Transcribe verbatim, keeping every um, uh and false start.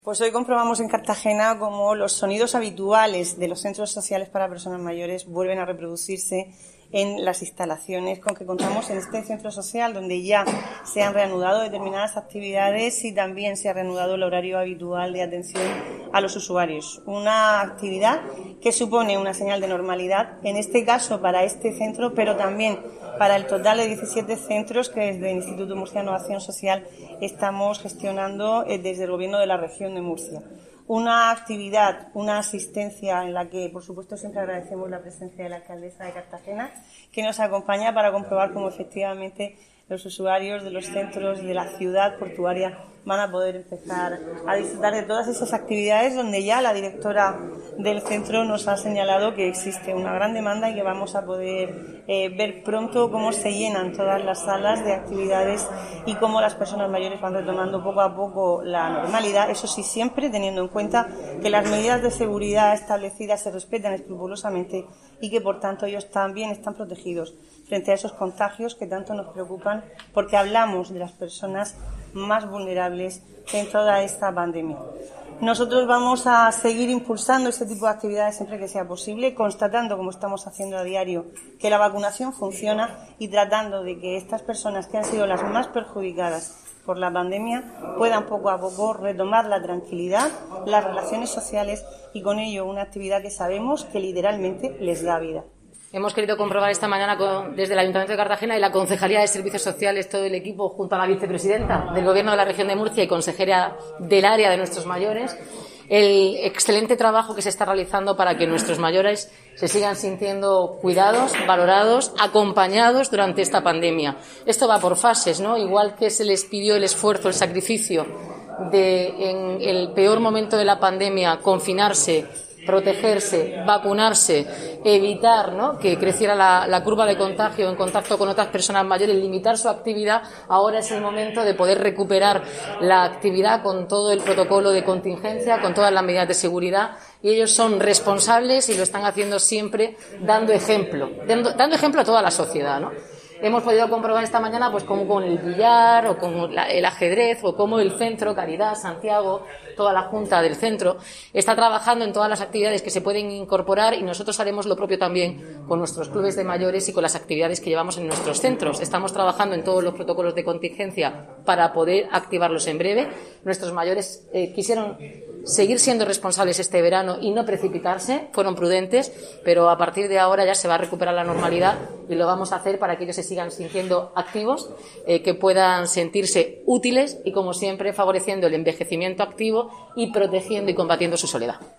Pues hoy comprobamos en Cartagena cómo los sonidos habituales de los centros sociales para personas mayores vuelven a reproducirse en las instalaciones con que contamos en este centro social, donde ya se han reanudado determinadas actividades y también se ha reanudado el horario habitual de atención a los usuarios. Una actividad que supone una señal de normalidad, en este caso para este centro, pero también para el total de diecisiete centros que desde el Instituto Murciano de Acción Social estamos gestionando desde el Gobierno de la Región de Murcia. Una actividad, una asistencia en la que, por supuesto, siempre agradecemos la presencia de la alcaldesa de Cartagena, que nos acompaña para comprobar cómo efectivamente los usuarios de los centros de la ciudad portuaria van a poder empezar a disfrutar de todas esas actividades, donde ya la directora del centro nos ha señalado que existe una gran demanda y que vamos a poder eh, ver pronto cómo se llenan todas las salas de actividades y cómo las personas mayores van retomando poco a poco la normalidad, eso sí, siempre teniendo en cuenta que las medidas de seguridad establecidas se respetan escrupulosamente y que, por tanto, ellos también están protegidos frente a esos contagios que tanto nos preocupan, porque hablamos de las personas más vulnerables en toda esta pandemia. Nosotros vamos a seguir impulsando este tipo de actividades siempre que sea posible, constatando, como estamos haciendo a diario, que la vacunación funciona y tratando de que estas personas que han sido las más perjudicadas por la pandemia puedan poco a poco retomar la tranquilidad, las relaciones sociales y con ello una actividad que sabemos que literalmente les da vida. Hemos querido comprobar esta mañana con, desde el Ayuntamiento de Cartagena y la Concejalía de Servicios Sociales, todo el equipo, junto a la vicepresidenta del Gobierno de la Región de Murcia y consejera del área de nuestros mayores, el excelente trabajo que se está realizando para que nuestros mayores se sigan sintiendo cuidados, valorados, acompañados durante esta pandemia. Esto va por fases, ¿no? Igual que se les pidió el esfuerzo, el sacrificio de, en el peor momento de la pandemia, confinarse, protegerse, vacunarse, evitar, ¿no?, que creciera la, la curva de contagio en contacto con otras personas mayores, limitar su actividad. Ahora es el momento de poder recuperar la actividad con todo el protocolo de contingencia, con todas las medidas de seguridad, y ellos son responsables y lo están haciendo siempre dando ejemplo, dando, dando ejemplo a toda la sociedad, ¿no? Hemos podido comprobar esta mañana pues cómo con el billar o con la, el ajedrez o cómo el centro, Caridad, Santiago, toda la junta del centro está trabajando en todas las actividades que se pueden incorporar, y nosotros haremos lo propio también con nuestros clubes de mayores y con las actividades que llevamos en nuestros centros. Estamos trabajando en todos los protocolos de contingencia para poder activarlos en breve. Nuestros mayores eh, quisieron seguir siendo responsables este verano y no precipitarse, fueron prudentes, pero a partir de ahora ya se va a recuperar la normalidad y lo vamos a hacer para que ellos se sigan sintiendo activos, eh, que puedan sentirse útiles y, como siempre, favoreciendo el envejecimiento activo y protegiendo y combatiendo su soledad.